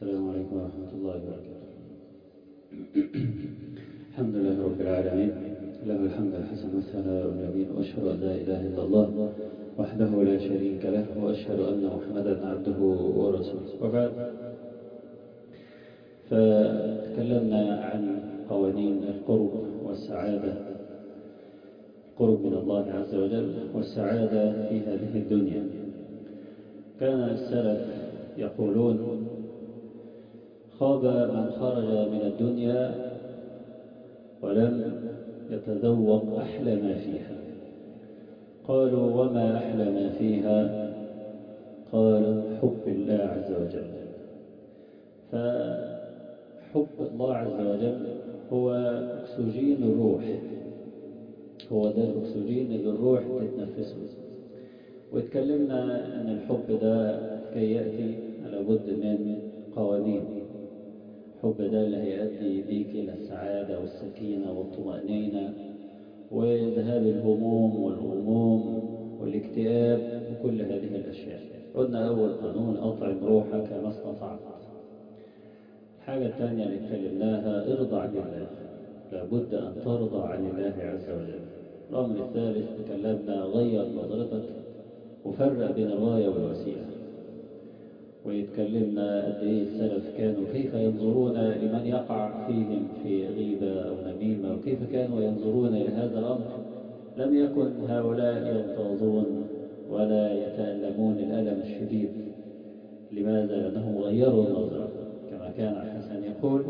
السلام عليكم ورحمة الله وبركاته. الحمد لله رب العالمين، له الحمد الحسن والثناء الجميل، وأشهد أن لا إله إلا الله وحده لا شريك له، وأشهد أن محمدا عبده ورسوله. وبعد، فتكلمنا عن قوانين القرب والسعادة، القرب من الله عز وجل والسعادة في هذه الدنيا. كان السلف يقولون: خاب من خرج من الدنيا ولم يتذوق أحلى ما فيها. قالوا: وما أحلى ما فيها؟ قال: حب الله عز وجل. فحب الله عز وجل هو أكسجين الروح، هو ده الأكسجين اللي الروح تتنفسه. واتكلمنا أن الحب ده كي يأتي لابد من قوانين. الحب ده اللي هيؤدي بيك إلى السعادة والسكينة والطمأنينة وذهاب الهموم والغموم والاكتئاب وكل هذه الأشياء. قلنا أول قانون: أطعم روحك ما استطعت. الحاجة الثانية اللي اتكلمناها: ارضى عن الله، لابد أن ترضى عن الله عز وجل. الأمر الثالث تكلمنا: غير نظرتك وفرق بين الغاية والوسيلة. ويتكلمنا قد ايه السلف كانوا كيف ينظرون لمن يقع فيهم في غيبة أو نميمة، وكيف كانوا ينظرون إلى هذا الأمر. لم يكن هؤلاء يغتاظون ولا يتألمون الألم الشديد. لماذا؟ لأنهم غيروا النظرة. كما كان الحسن يقول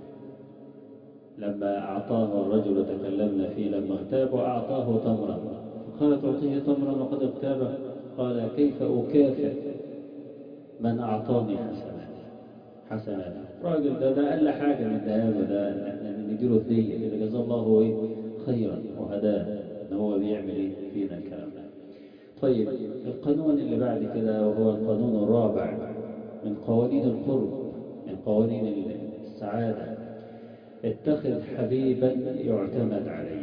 لما أعطاه الرجل، تكلمنا فيه، لما اغتاب أعطاه تمرا، فقال: تعطيه تمرا وقد اغتاب؟ قال: كيف أكافئ من أعطاني حسناته. راجل ده أقل حاجة نديها له، ده إن احنا نديله هدية كده، جزاه الله إيه خيرا وهداه، إن هو بيعمل إيه فينا الكلام ده. طيب، القانون اللي بعد كده وهو القانون الرابع من قوانين القرب، من قوانين السعادة: اتخذ حبيبا يعتمد عليه.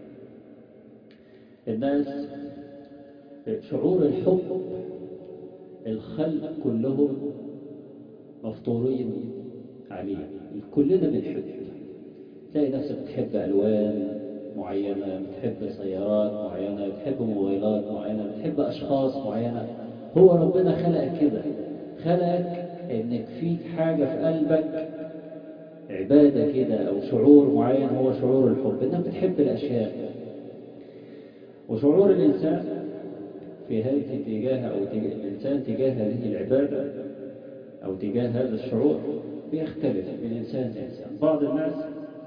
الناس شعور الحب، الخلق كلهم مفطورين عليه، كلنا بنحب. تلاقي نفسك بتحب ألوان معينة، بتحب سيارات معينة، بتحب موبايلات معينة، بتحب أشخاص معينة. هو ربنا خلقك كده، خلقك إنك فيك حاجة في قلبك، عبادة كده أو شعور معين، هو شعور الحب، إنك بتحب الأشياء. وشعور الإنسان في هذه تجاه أو الإنسان تجاه هذه العبادة أو تجاه هذا الشعور بيختلف من إنسان لإنسان. بعض الناس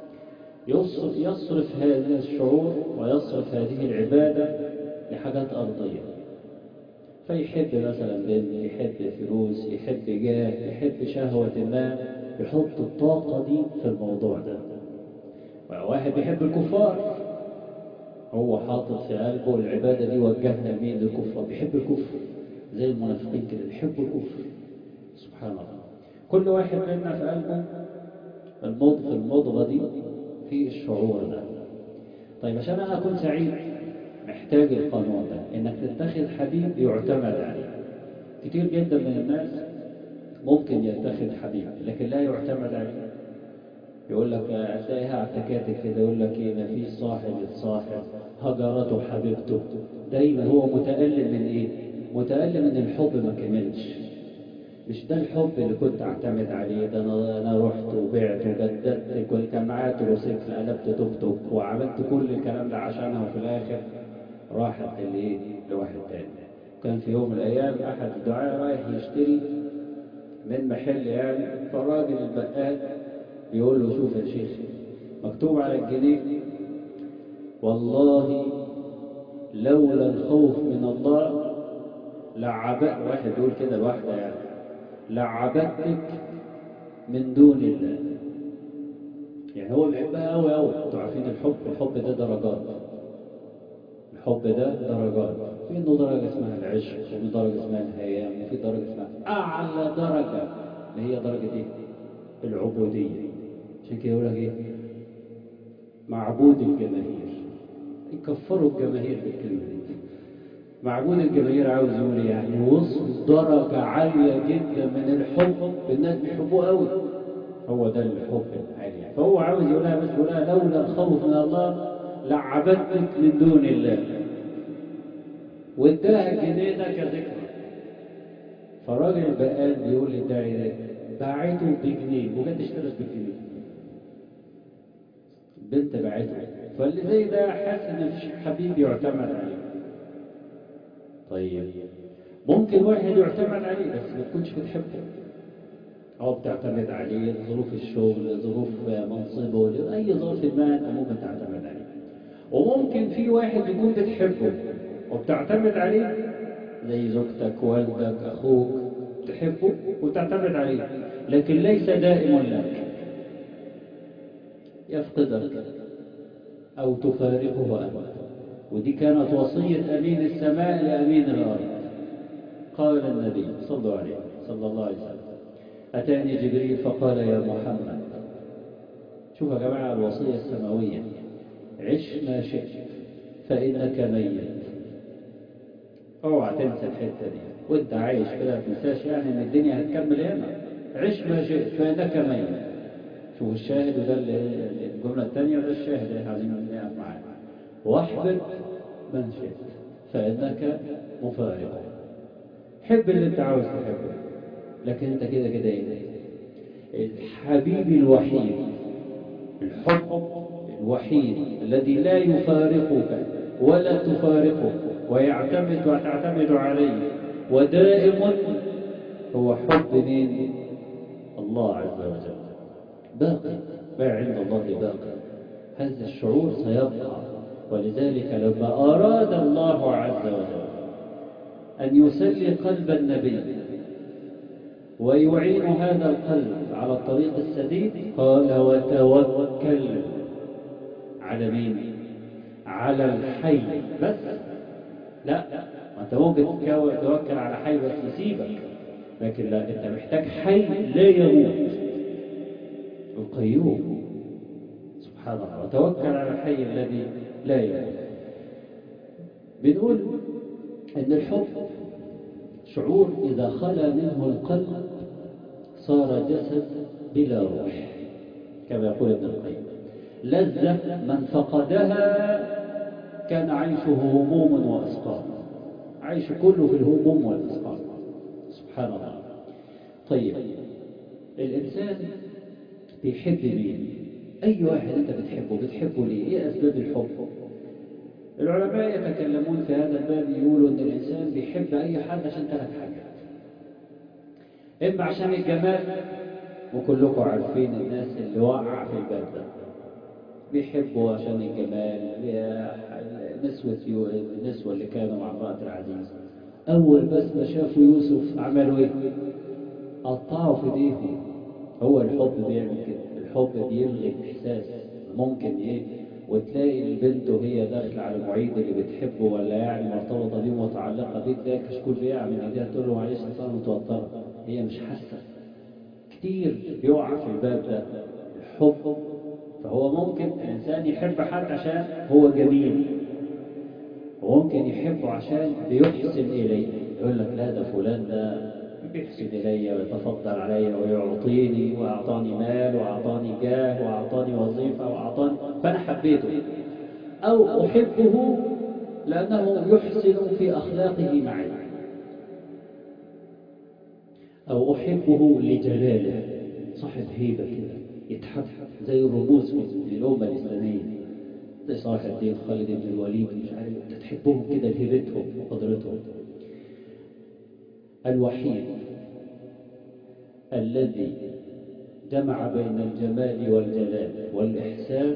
يصرف هذا الشعور ويصرف هذه العبادة لحاجات أرضية، فيحب مثلا بنت، يحب فلوس، يحب جاه، يحب شهوة ما، يحط الطاقة دي في الموضوع ده. واحد بيحب الكفار، هو حاطط في قلبه العبادة دي وجهها لمين؟ للكفار، بيحب الكفر زي المنافقين كده، بيحبوا الكفر. سبحان الله. كل واحد منا في قلبه في المضغة دي، في الشعور ده. طيب، عشان أنا أكون سعيد محتاج القانون ده، إنك تتخذ حبيب يعتمد عليه. كتير جدا من الناس ممكن يتخذ حبيب لكن لا يعتمد عليه. يقول لك، هتلاقيها على التكاتك كده، يقول لك ايه: ما فيش صاحب يتصاحب، هجرته حبيبته. دايما هو متألم من ايه؟ متألم ان الحب ما كملش. مش ده الحب اللي كنت اعتمد عليه، ده انا رحت وبعت وجددت، كان معايا تروسيكل، قلبت توك توك، وعملت كل الكلام ده عشانها، وفي الاخر راحت للايه؟ لواحد تاني. كان في يوم من الايام احد الدعاة رايح يشتري من محل يعني، فالراجل البقال بيقول له: شوف يا شيخ، مكتوب على الجنيه: والله لولا الخوف من الله واحد بيقول كده الواحدة يعني: لعبدتك من دون الله. يعني هو بيحبها قوي قوي. انتوا عارفين الحب ده درجات. الحب ده درجات، في انه درجة اسمها العشق، وفي درجة اسمها الهيام، وفي درجة اسمها اعلى درجة اللي هي درجة ايه؟ العبودية. عشان كده يقول لك ايه؟ معبود الجماهير. يكفروا الجماهير بالكلمة دي. معبود الجماهير عاوز يقول يعني وصل درجة عالية جدا من الحب، الناس بيحبوه قوي. هو ده الحب العالي. فهو عاوز يقولها، بس يقولها لولا الخوف من الله لعبدتك من دون الله، واداها الجنيه ده كذكرى. فالراجل البقال بيقول للداعي ده باعته بجنيه وجت اشترت بالجنيه، البنت باعته. فاللي زي ده حاسس ان مفيش حبيب يعتمد عليه. طيب ممكن واحد يعتمد عليه بس ما تكونش بتحبه، أو بتعتمد عليه لظروف الشغل، لظروف منصبه، لأي ظرف ما أنت ممكن تعتمد عليه. وممكن في واحد تكون بتحبه وبتعتمد عليه، زي زوجتك، والدك، أخوك، تحبه وتعتمد عليه، لكن ليس دائم لك، يفقدك أو تفارقه أنت. ودي كانت وصية أمين السماء لأمين الأرض. قال النبي صلى الله عليه وسلم أتاني جبريل فقال يا محمد، شوف يا جماعة الوصية السماوية، عش ما شئت فإنك ميت. اوعى تنسى الحتة دي وانت عايش كده، ما تنساش يعني ان الدنيا هتكمل هنا. عش ما شئت فإنك ميت. شوف الشاهد، وده الجملة الثانية، وده الشاهد اللي عايزين نقف معاه. واحبب من شئت فإنك مفارقه. حب اللي انت عاوز تحبه، لكن انت كده كده ايه؟ الحبيب الوحيد، الحب الوحيد الذي لا يفارقك ولا تفارقه ويعتمد وتعتمد عليه ودائم، هو حب مين؟ الله عز وجل. باقي، ما عند الله باقي. هذا الشعور سيبقى. ولذلك لما أراد الله عز وجل أن يسلي قلب النبي ويعين هذا القلب على الطريق السديد، قال وتوكل على مين؟ على الحي بس. لا، ما انت ممكن توكل على حي بس يسيبك، لكن لا، انت محتاج حي لا يموت، القيوم سبحان الله. وتوكل على الحي الذي لا يموت. بنقول ان الحب شعور اذا خلا منه القلب صار جسد بلا روح، كما يقول ابن القيم. لذة من فقدها كان عيشه هموم وأسقام، عيش كله في الهموم والأسقام. سبحان الله. طيب الإنسان بيحب مين؟ أي واحد أنت بتحبه ليه؟ إيه أسباب الحب؟ العلماء يتكلمون في هذا الباب، يقولوا أن الإنسان بيحب أي حد عشان 3 حاجات. إما عشان الجمال، وكلكم عارفين الناس اللي وقع في الباب ده، بيحبوا عشان الجمال. النسوة اللي كانوا مع امرأة العزيز، أول بس ما شافوا يوسف عملوا إيه؟ قطعوا في ايديهم. هو الحب بيعمل كده، الحب بيلغي الإحساس. ممكن إيه، وتلاقي البنت وهي داخلة على المعيد اللي بتحبه ولا يعني مرتبطة بيه متعلقة بيه، تلاقي الكشكول بيقع من إيديها، تقول له معلش أصل أنا متوترة، هي مش حاسة. كتير بيقع في الباب ده الحب. فهو ممكن الإنسان يحب حد عشان هو جميل، وممكن يحبه عشان بيحسن إليه، يقول لك لا ده فلان ده بيحسن إلي ويتفضل علي ويعطيني، وأعطاني مال وأعطاني جاه وأعطاني وظيفة وأعطاني، فأنا حبيته. أو أحبه لأنه يحسن في أخلاقه معي، أو أحبه لجلاله، صاحب هيبة كده يتحب، زي الرموز في الأمة الإسلامية، زي صلاح الدين، خالد بن الوليد، مش عارف، تحبهم كده لهيبتهم وقدرتهم. الوحيد الذي جمع بين الجمال والجلال والإحسان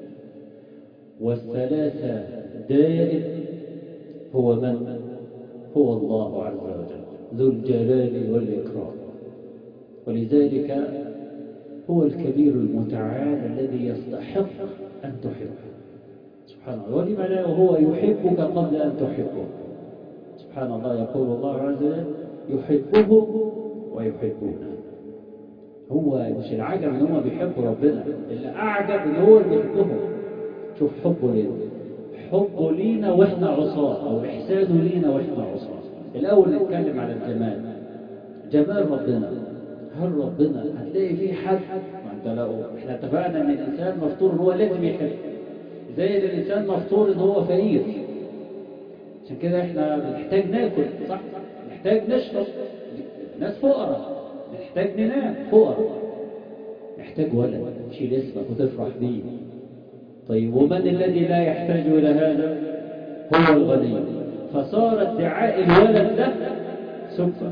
والثلاثة دائم، هو من؟ هو الله عز وجل ذو الجلال والإكرام. ولذلك هو الكبير المتعال الذي يستحق أن تحبه سبحان الله. ولما لا، وهو يحبك قبل أن تحبه. سبحان الله. يقول الله عز وجل يحبهم ويحبونه. هو مش العجب ان هم بيحبوا ربنا، اللي اعجب ان هو اللي بيحبهم. شوف حبه ليه، حبه لينا وإحنا عصاه، أو إحسانه لينا وإحنا عصاه. الأول نتكلم على الجمال. جمال ربنا، هل ربنا هتلاقي فيه حد؟ ما انت لو احنا اتفقنا ان الانسان مفطور ان هو لازم يحب، زي الانسان مفطور ان هو فقير. عشان كده احنا بنحتاج ناكل، صح؟ نحتاج نشرب، ناس فقراء، نحتاج ننام فقراء، نحتاج ولد تشيل اسمك وتفرح بيه. طيب ومن الذي لا يحتاج الى هذا؟ هو الغني. فصار ادعاء الولد ده سبة.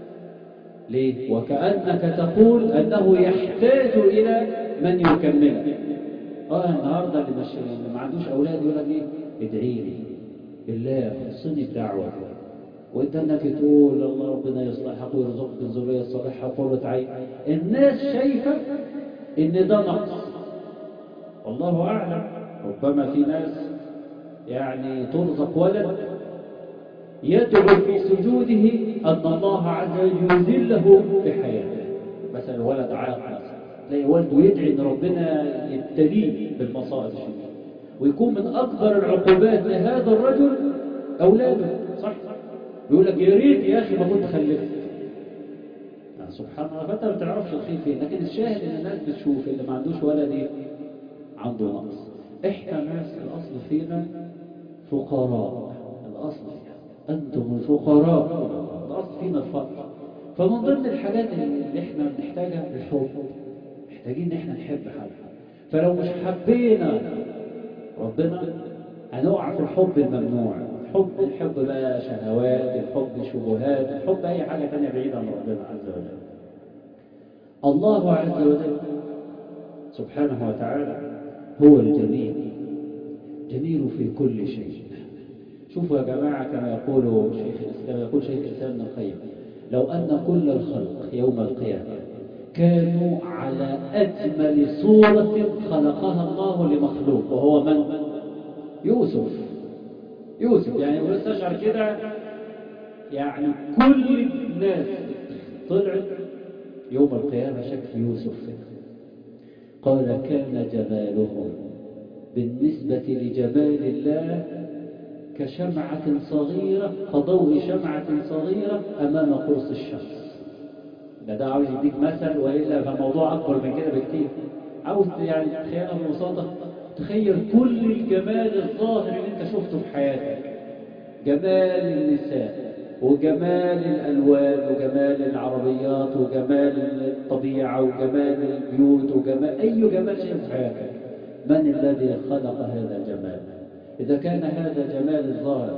ليه؟ وكأنك تقول أنه يحتاج إلى من يكمله. النهارده اللي ما عندوش أولاد يقول لك إيه؟ ادعي لي بالله، خصني بدعوة. وأنت إنك تقول الله ربنا يصلحك ويرزقك الذرية الصالحة وقرة عين. الناس شايفة إن ده نقص، والله أعلم. ربما في ناس يعني ترزق ولد يدعو في سجوده أن الله عز وجل يذله في حياته. مثلا ولد عاق مثلا، تلاقي والده يدعي أن ربنا يبتليه بالمصائب الشديدة، ويكون من أكبر العقوبات لهذا الرجل أولاده، صح؟ يقول لك يا ريت يا أخي ما كنت خلفت. سبحان الله. فأنت ما بتعرفش الخير فين، لكن الشاهد أن الناس بتشوف اللي ما عندوش ولد إيه؟ عنده نقص. إحنا ناس الأصل فينا فقراء، الأصل فينا أنتم الفقراء، الأصل فينا الفقر. فمن ضمن الحاجات اللي احنا بنحتاجها الحب، محتاجين ان احنا نحب حد. فلو مش حبينا ربنا هنقع في الحب الممنوع. الحب بقى شهوات، الحب شبهات، الحب اي حاجة تانية بعيدة عن ربنا عز وجل. الله عز وجل سبحانه وتعالى هو الجميل، جميل في كل شيء. شوفوا يا جماعة، كما يقول شيخ الإسلام ابن القيم: لو أن كل الخلق يوم القيامة كانوا على أجمل صورة خلقها الله لمخلوق، وهو من؟ يوسف يعني بيستشعر كده، يعني كل الناس طلعت يوم القيامة شكل يوسف. قال: كان جمالهم بالنسبة لجمال الله كشمعة صغيرة، كضوء شمعة صغيرة أمام قرص الشمس. ده عاوز يديك مثل، وإلا فالموضوع أكبر من كده بكتير. عاوز يعني تخيلها ببساطة، تخيل كل الجمال الظاهر اللي انت شفته في حياتك، جمال النساء وجمال الألوان وجمال العربيات وجمال الطبيعة وجمال البيوت وجمال أي جمال شيء في حياتك. من الذي خلق هذا الجمال؟ إذا كان هذا جمال الظاهر،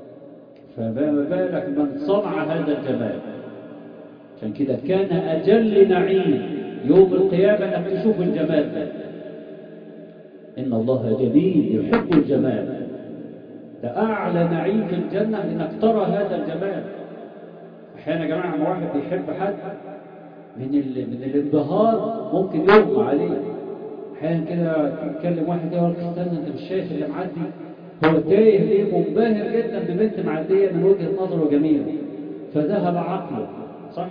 فما بالك من صنع هذا الجمال؟ عشان كده كان أجل نعيم يوم القيامة أنك تشوف الجمال ده. إن الله جميل يحب الجمال. ده أعلى نعيم في الجنة إنك ترى هذا الجمال. أحيانا يا جماعة لما واحد بيحب حد من الانبهار ممكن يغمى عليه. أحيانا كده تكلم واحد يقول لك استنى أنت مش شايف اللي معدي؟ هو تايه ليه؟ منبهر جدا ببنت معدية من وجهة نظره جميلة، فذهب عقله، صح؟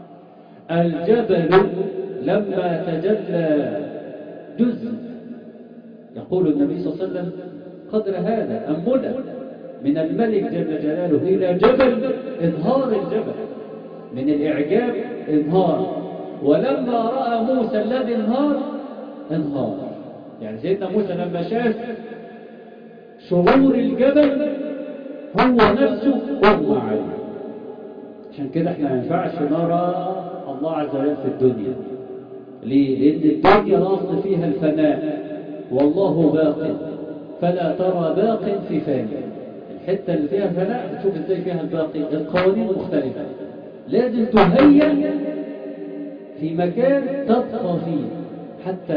الجبل لما تجلى جزء، يقول النبي صلى الله عليه وسلم قدر هذا أنبلة من الملك جل جلاله إلى جبل، انهار الجبل من الإعجاب، انهار. ولما رأى موسى الذي انهار. يعني سيدنا موسى لما شاف شعور الجبل هو نفسه أغمى عليه. عشان كده احنا ما ينفعش نرى الله عز وجل في الدنيا. ليه؟ لأن الدنيا الأصل فيها الفناء، والله باق، فلا ترى باق في فاني. الحتة اللي فيها فناء بتشوف ازاي فيها الباقي. القوانين مختلفة، لازم تهيأ في مكان تبقى فيه حتى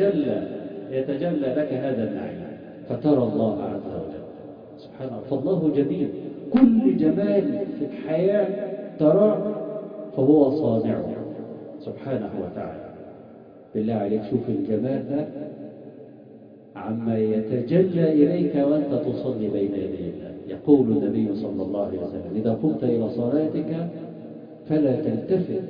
يتجلى لك هذا النعيم، فترى الله عز وجل سبحانه. فالله جميل، كل جمال في الحياة تراه فهو صانعه سبحانه وتعالى. بالله عليك شوف الجمال ده عما يتجلى إليك وأنت تصلي بين يدي الله. يقول النبي صلى الله عليه وسلم: إذا قمت إلى صلاتك فلا تلتفت،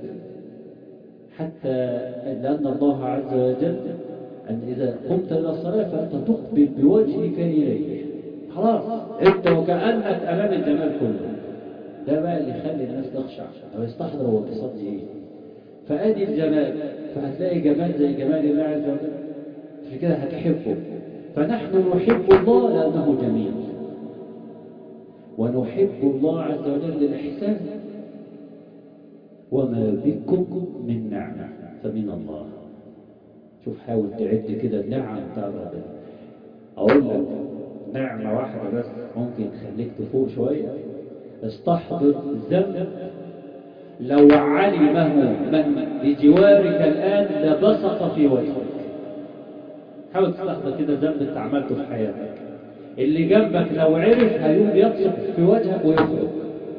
حتى لأن الله عز وجل أن إذا قمت إلى الصلاة فأنت تقبل بوجهك إليه، خلاص انت وكأنك امام الجمال كله. ده بقى اللي يخلي الناس تخشع او يستحضر هو بيصلي ايه. فادي الجمال، فهتلاقي جمال زي جمال الله عز وجل، عشان كده هتحبه. فنحن نحب الله لانه جميل، ونحب الله عز وجل للإحسان. وما بكم من نعمة فمن الله. شوف حاول تعد كده النعم بتاع ربنا. أقول لك نعمة واحدة بس ممكن تخليك تفوق شوية. استحضر ذنب لو علمه من بجوارك الآن لبصق في وجهك. حاول تستحضر كده ذنب انت عملته في حياتك، اللي جنبك لو عرف هيقوم يبصق في وجهك ويخرج.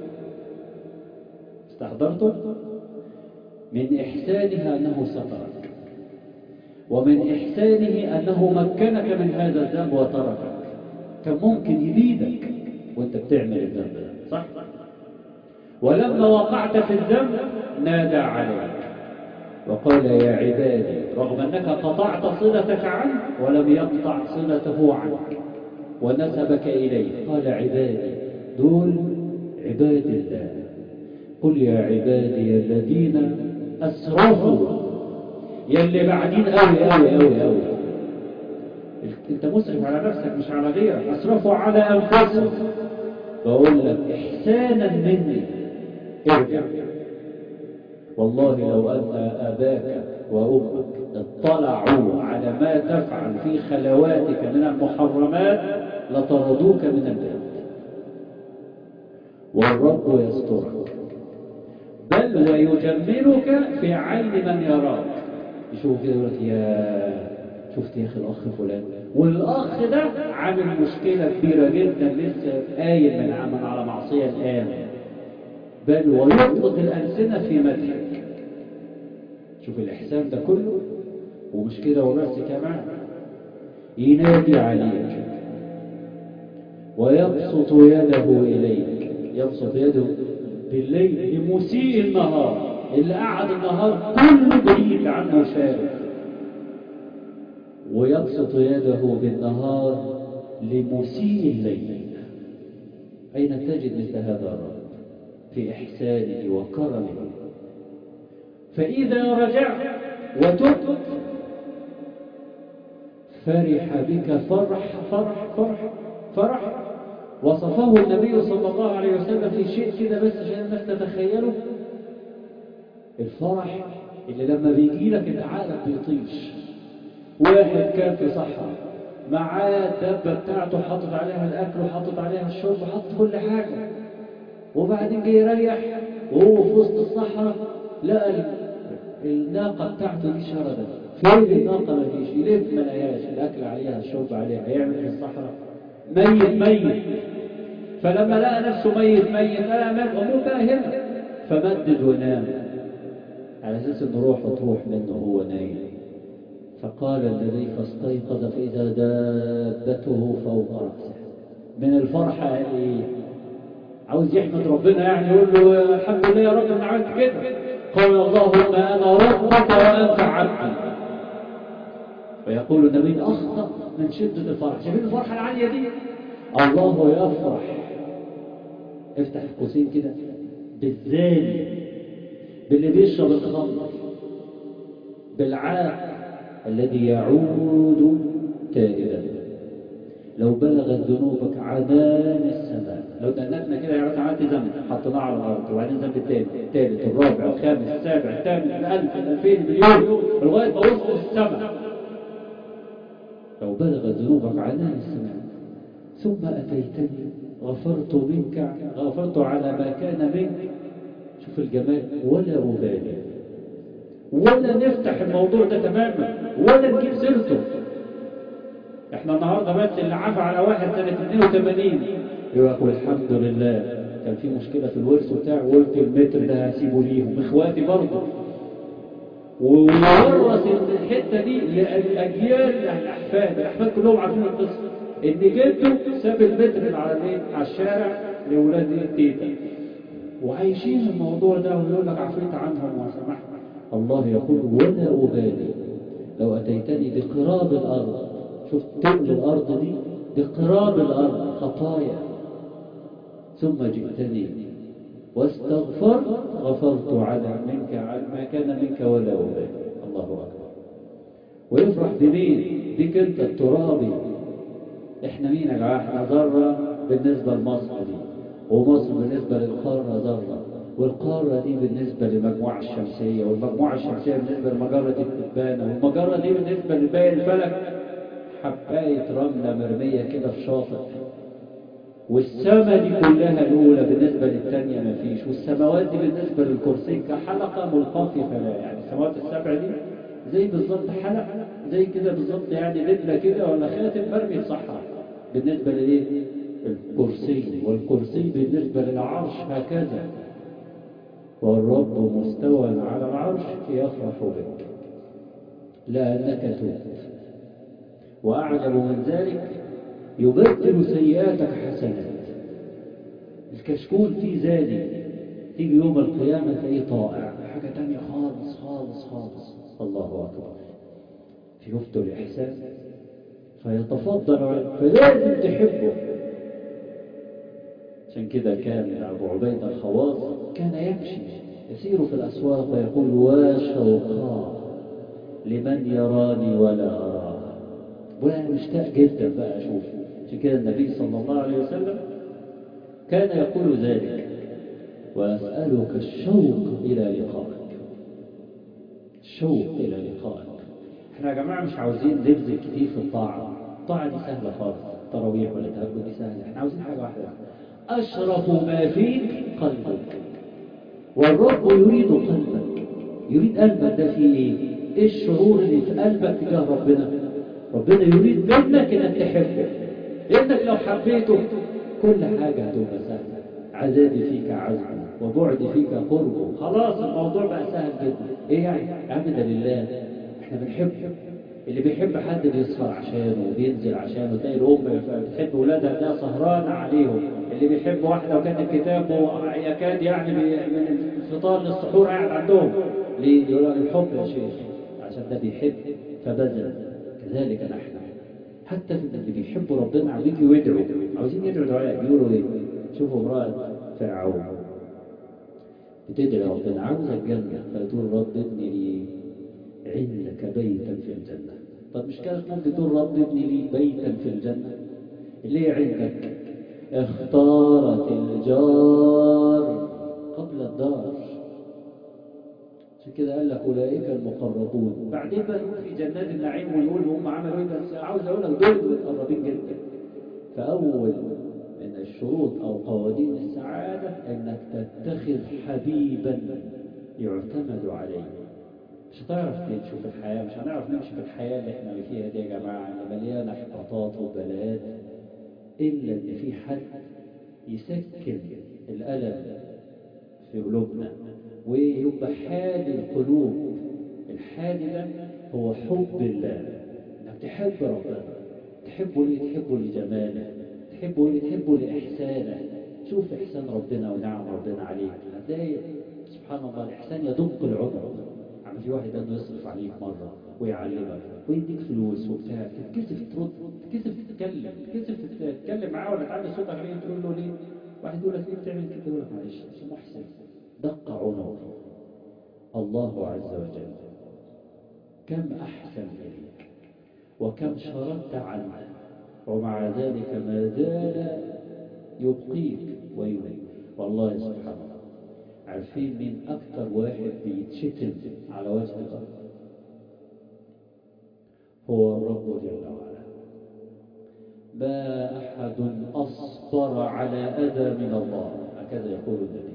استحضرته؟ من إحسانها أنه سترك، ومن إحسانه أنه مكنك من هذا الذنب وتركك. كان ممكن يبيدك وانت بتعمل الذنب ده، صح؟ ولما وقعت في الذنب نادى عليك وقال يا عبادي، رغم أنك قطعت صلتك عنه ولم يقطع صلته عنك ونسبك إليه. قال عبادي، دول عباد الله. قل يا عبادي الذين أسرفوا، يلي بعدين أوي أوي أوي أوي. انت مسرف على نفسك مش على غيرك. أسرفوا على أنفسهم. بقول لك إحسانا مني ارجع. والله لو أن أباك وأمك اطلعوا على ما تفعل في خلواتك من المحرمات لطردوك من البيت. والرب يسترك بل ويجملك في عين من يراك. يشوف كده يقول لك يا شفت يا اخي الاخ فلان، والاخ ده عامل مشكله كبيره جدا لسه قايم من على معصيه الان، بل ويطلق الالسنه في مدحك. شوف الاحسان ده كله. ومش كده وبس، كمان ينادي عليك ويبسط يده اليك. يبسط يده بالليل لمسيء النهار، اللي قعد النهار كله بعيد عنه شارب، ويبسط يده بالنهار لمسيء الليل. أين تجد مثل هذا الرب في إحسانه وكرمه؟ فإذا رجعت وتبت فرح بك فرح فرح فرح فرح. وصفه النبي صلى الله عليه وسلم في شيء كده بس عشان الناس تتخيله. الفرح اللي لما بيجي لك انت عقلك بيطيش. واحد كان في صحراء معاه الدابه بتاعته، حاطط عليها الاكل وحاطط عليها الشرب وحاطط كل حاجه، وبعدين جه يريح وهو في وسط الصحراء لقى الناقه بتاعته دي شردت. فين الناقه؟ ما فيش، يلف ما لقاهاش، الاكل عليها الشرب عليها، هيعمل في الصحراء ميت. فلما لقى نفسه ميت قال اموت بقى هنا، فمدد ونام على اساس ان روحه تروح منه وهو نايم. فقال الذي فاستيقظ فاذا دابته فوق راسه. من الفرحه قال ايه؟ عاوز يحمد ربنا، يعني يقول له الحمد لله يا رب انا عملت كده. قال اللهم انا ربك وانت عبدي. ويقول النبي اخطا من شده الفرح. شايفين الفرحه العاليه دي؟ الله يفرح، افتح قوسين كده، بالزاني، باللي بيشرب الخمر، بالعاق الذي يعود تائبا. لو بلغت ذنوبك عنان السماء، لو دنتنا كده يا رب عملت ذنب حطيناه على الارض، وبعدين ذنب الثاني الثالث الرابع الخامس السابع الثامن الالف الالفين المليون لغايه ما وصل السماء. لو بلغت ذنوبك عنان السماء ثم اتيتني غفرت على ما كان منك. شوف الجمال. ولا أبالي، ولا نفتح الموضوع ده تماما، ولا نجيب سيرته. احنا النهارده بس اللي عفى على واحد سنة 82 يقول الحمد لله كان في مشكلة في الورث بتاعه، قلت المتر ده هسيبه ليهم اخواتي برضه، وورث الحتة دي لأجيال الأحفاد كلهم عارفين القصة، إن جده ساب المتر على الشارع لأولاد التيتا، وعايشين الموضوع ده، ويقول لك عفيت عنهم وسمحت. الله يقول ولا أبالي لو أتيتني بقراب الأرض. شفت تقل الأرض دي بقراب الأرض خطايا، ثم جئتني واستغفرت غفرت منك على ما كان منك ولا أبالي. الله أكبر. ويفرح بمين؟ بك أنت الترابي. إحنا مين يا جماعة؟ إحنا ذرة بالنسبة لمصر دي، ومصر بالنسبة للقارة ذرة، والقارة دي بالنسبة للمجموعة الشمسية، والمجموعة الشمسية بالنسبة لمجرة التبانة، والمجرة دي بالنسبة لباقي الفلك حباية رملة مرمية كده في شاطئ. والسماء دي كلها الأولى بالنسبة للثانية ما فيش، والسماوات دي بالنسبة للكرسي كحلقة ملقاة في فلاة. يعني السماوات السبع دي زي بالظبط حلق، زي كده بالظبط، يعني دبلة كده ولا خاتم مرمي في صحراء بالنسبة لإيه؟ الكرسي. والكرسي بالنسبة للعرش هكذا. والرب مستوى على العرش يفرح بك لأنك تبت. وأعجب من ذلك يبدل سيئاتك حسنات. الكشكول فيه زاني، تيجي يوم القيامة تلاقيه طائع حاجة تانية خالص خالص خالص. الله أكبر. فيفضل الإحسان فيتفضل عليه، فلازم تحبه. عشان كده كان أبو عبيدة الخواص كان يمشي يسير في الأسواق ويقول وشوقا لمن يراني ولا أراه. وأنا مشتاق جدا بقى أشوف. عشان كده النبي صلى الله عليه وسلم كان يقول ذلك: وأسألك الشوق إلى لقائك. الشوق إلى لقائك. احنا يا جماعة مش عاوزين نبذل كتير في الطاعة. الطاعة دي سهلة خالص، تراويح ولا تهجد دي سهلة. احنا عاوزين حاجة واحدة بس: أشرف ما فيك قلبك. والرب يريد قلبك. يريد قلبك ده فيه ايه؟ ايه الشعور اللي في قلبك تجاه ربنا؟ ربنا يريد منك انك تحبه، لانك لو حبيته كل حاجة هتبقى سهلة. عذابي فيك عزمه وبعدي فيك قربه. خلاص الموضوع بقى سهل جدا. ايه يعني؟ يا عم ده لله، احنا بنحبه. اللي بيحب حد بيسهر عشانه وبينزل عشانه. تلاقي الام بتحب ولادها تلاقيها سهرانه عليهم. اللي بيحب واحده وكاتب كتابه يكاد يعني من الفطار للسحور قاعد عندهم. ليه؟ يقول لك الحب يا شيخ، عشان ده بيحب فبذل. كذلك نحن حتى في اللي بيحبوا ربنا ويجوا يدعوا، عاوزين يدعوا دعاء، بيقولوا ايه؟ شوفوا امرأة فرعون بتدعي ربنا عاوزة الجنة، فتقول رب ابني لي عندك بيتا في الجنة. طب مش كانت ممكن تقول رب ابني لي بيتا في الجنة؟ ليه عندك؟ اختارت الجار قبل الدار. عشان كده قال لك أولئك المقربون. بعدين بقى نقول في جنات النعيم ونقول هم عملوا ايه، بس عاوز اقول لك دول المقربين جدا. فأول من الشروط أو قوانين السعادة إنك تتخذ حبيبا يعتمد عليه. مش هتعرف تشوف الحياة، مش هنعرف نمشي في الحياة اللي احنا اللي فيها دي يا جماعة، اللي مليانة احباطات وبلاءات، إلا إن في حد يسكن الألم في قلوبنا ويبقى حادي القلوب. الحادي ده هو حب الله. إنك تحب ربنا. تحبه ليه؟ تحبه لجماله. تحبه ليه؟ تحبه لإحسانه. شوف إحسان ربنا ونعم ربنا عليك، هتلاقي سبحان الله الإحسان يدق العنق. عم في واحد انه يصرف عليك مرة ويعلمك ويديك فلوس وبتاع، تتكسف ترد، تتكسف تتكسف تتكلم معاه ولا تعلي صوتك عليه تقول له ليه؟ واحد يقول لك ليه بتعمل كده؟ يقول لك معلش اصل محسن. دق عنقي الله عز وجل. كم أحسن إليك وكم شردت عنه، ومع ذلك ما زال يبقيك وينيك. والله سبحان الله. عارفين مين أكتر واحد بيتشتم على وجه الأرض؟ هو الرب جل وعلا. ما أحد أصبر على أذى من الله، هكذا يقول النبي.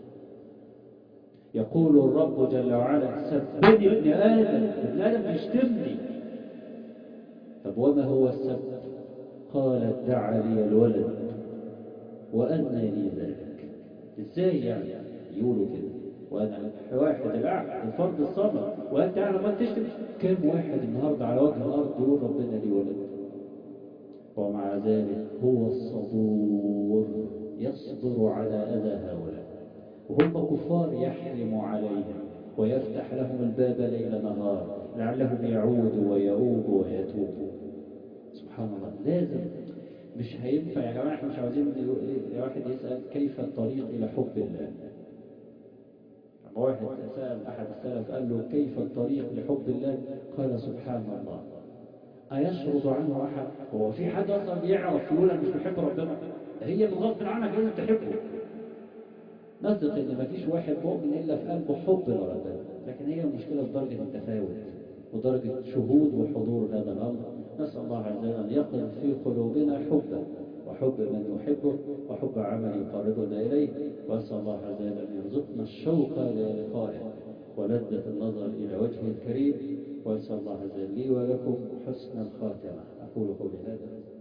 يقول الرب جل وعلا: سبني ابن آدم، ابن آدم بيشتمني. طب وما هو السب؟ قال: ادعى لي الولد وأنى لي ذلك. ازاي يعني يقولوا كده وانا واحد الاحد الفرد الصمد وانت اعلم ما تشتم؟ كم واحد النهارده على وجه الارض بيقول ربنا لي ولد؟ ومع ذلك هو الصبور يصبر على اذى هؤلاء، وهم كفار يحلم عليهم ويفتح لهم الباب ليل نهار لعلهم يعودوا ويؤوبوا ويتوبوا. سبحان الله. لازم مش هينفع يا جماعة، احنا مش عاوزين واحد يسأل كيف الطريق إلى حب الله. لما واحد سأل أحد السلف قال له كيف الطريق لحب الله؟ قال سبحان الله، أيشرد عنه أحد؟ هو في حد أصلا بيعرف يقول أنا مش بحب ربنا؟ هي من غصب عنك لازم تحبه. نصدق إن مفيش واحد مؤمن إلا في قلبه حب لربنا، لكن هي المشكلة في درجة التفاوت ودرجة شهود وحضور هذا الأمر. نسأل الله عز وجل أن يقذف في قلوبنا حبه وحب من نحبه وحب عمل يقربنا إليه، وأسأل الله عز وجل أن يرزقنا الشوق للقائه ولذة النظر إلى وجهه الكريم، وأسأل الله عز وجل لي ولكم حسن الخاتمة. أقول قولي هذا.